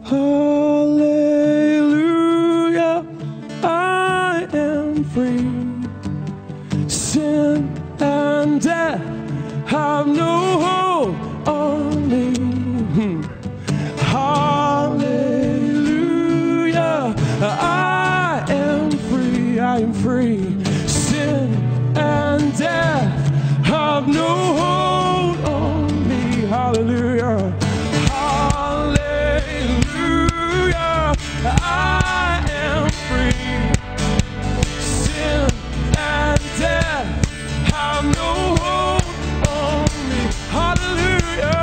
Hallelujah, I am free. Sin and death have no hold on me. Hallelujah, I am free. I am free. Sin and death have no hold on me. Hallelujah. Hallelujah, I am free. Sin and death have no hold on me. Hallelujah,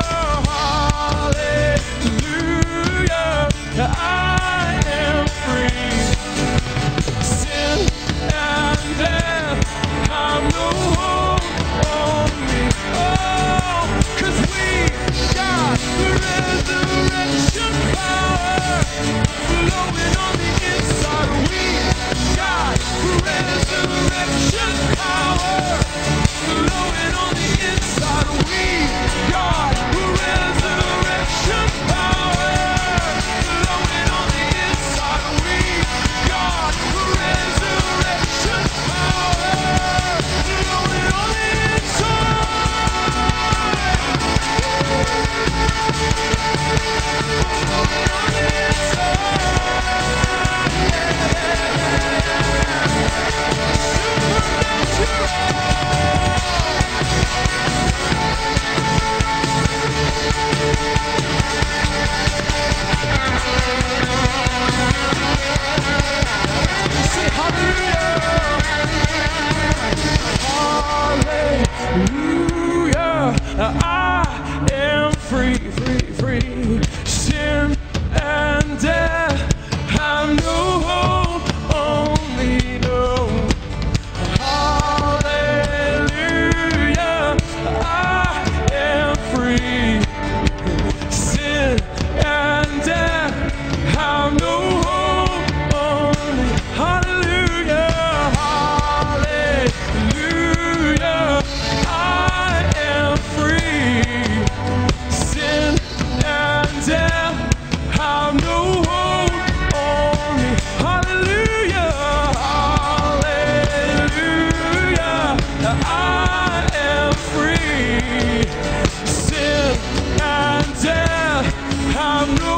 hallelujah, I am free. Sin and death have no hold on me. Oh, 'cause we got the resurrection power flowing on the inside. We got resurrection power flowing on the inside. We got resurrection power flowing on the inside. We got resurrection power flowing on the Hallelujah, I am free, free, free. Sin and death have no hold on me, no. Hallelujah, I am free. Sin and death have no hold on me. Hallelujah, hallelujah, I am free. Sin and death have no hold on me. Hallelujah, hallelujah, I am free. Sin and death have no